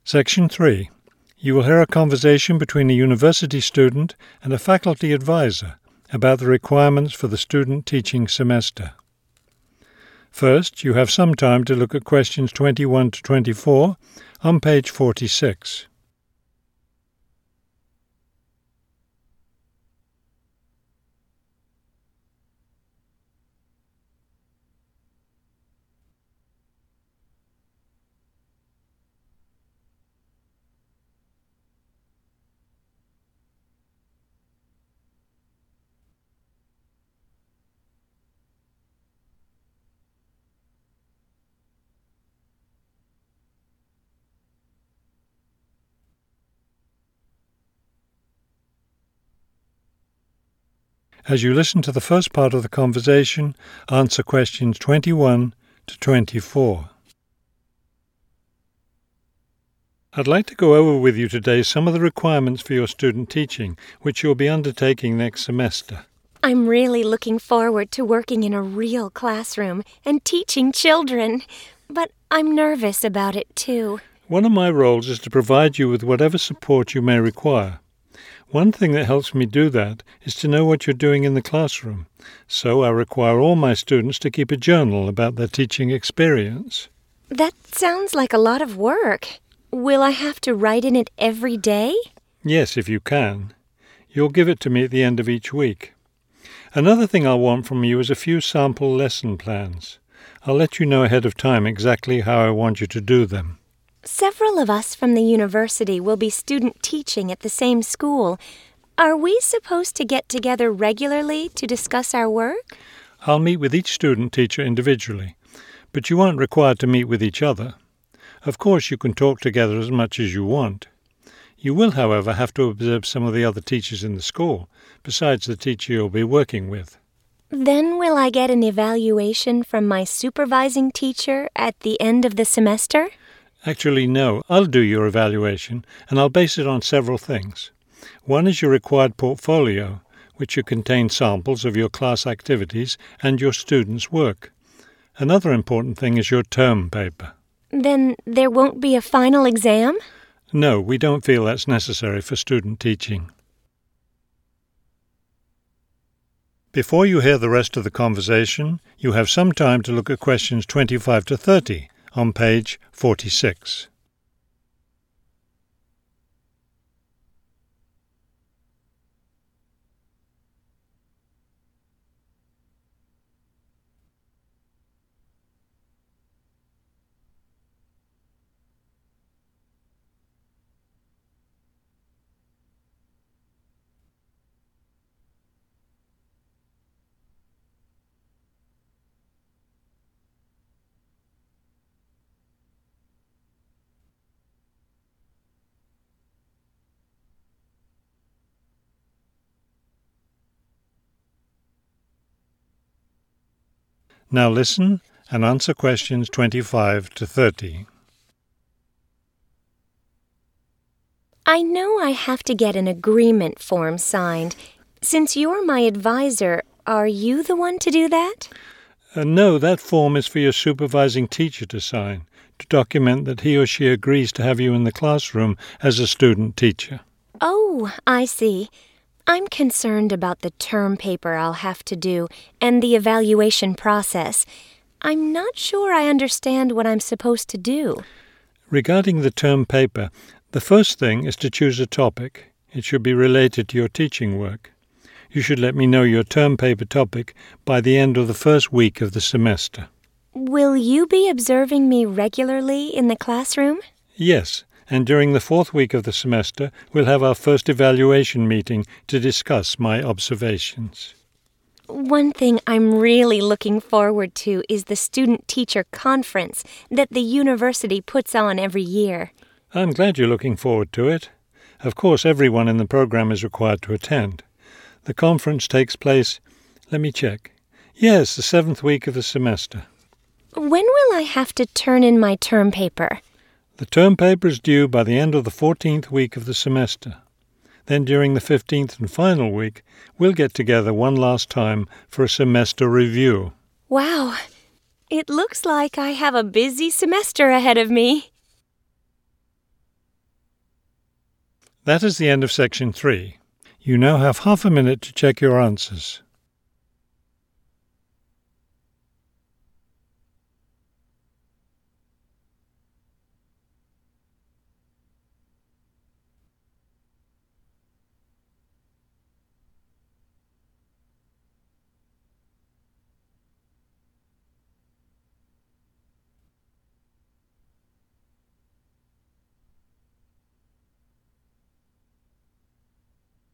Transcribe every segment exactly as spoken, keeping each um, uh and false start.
Section three. You will hear a conversation between a university student and a faculty advisor about the requirements for the student teaching semester. First, you have some time to look at questions twenty-one to twenty-four on page forty-six. As you listen to the first part of the conversation, answer questions twenty-one to twenty-four. I'd like to go over with you today some of the requirements for your student teaching, which you'll be undertaking next semester. I'm really looking forward to working in a real classroom and teaching children, but I'm nervous about it too. One of my roles is to provide you with whatever support you may require. One thing that helps me do that is to know what you're doing in the classroom, so I require all my students to keep a journal about their teaching experience. That sounds like a lot of work. Will I have to write in it every day? Yes, if you can. You'll give it to me at the end of each week. Another thing I'll want from you is a few sample lesson plans. I'll let you know ahead of time exactly how I want you to do them. Several of us from the university will be student teaching at the same school. Are we supposed to get together regularly to discuss our work? I'll meet with each student teacher individually, but you aren't required to meet with each other. Of course, you can talk together as much as you want. You will, however, have to observe some of the other teachers in the school, besides the teacher you'll be working with. Then will I get an evaluation from my supervising teacher at the end of the semester? Actually, no. I'll do your evaluation, and I'll base it on several things. One is your required portfolio, which will contain samples of your class activities and your students' work. Another important thing is your term paper. Then there won't be a final exam? No, we don't feel that's necessary for student teaching. Before you hear the rest of the conversation, you have some time to look at questions twenty-five to thirty on page forty-six. Now listen and answer questions twenty-five to thirty. I know I have to get an agreement form signed. Since you're my advisor, are you the one to do that? Uh, no, that form is for your supervising teacher to sign, to document that he or she agrees to have you in the classroom as a student teacher. Oh, I see. I'm concerned about the term paper I'll have to do and the evaluation process. I'm not sure I understand what I'm supposed to do. Regarding the term paper, the first thing is to choose a topic. It should be related to your teaching work. You should let me know your term paper topic by the end of the first week of the semester. Will you be observing me regularly in the classroom? Yes. And during the fourth week of the semester, we'll have our first evaluation meeting to discuss my observations. One thing I'm really looking forward to is the student-teacher conference that the university puts on every year. I'm glad you're looking forward to it. Of course, everyone in the program is required to attend. The conference takes place, let me check. Yes, the seventh week of the semester. When will I have to turn in my term paper? The term paper is due by the end of the fourteenth week of the semester. Then during the fifteenth and final week, we'll get together one last time for a semester review. Wow, it looks like I have a busy semester ahead of me. That is the end of section three. You now have half a minute to check your answers.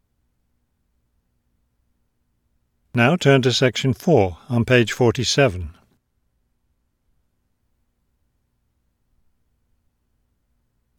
Now turn to section four on page forty-seven.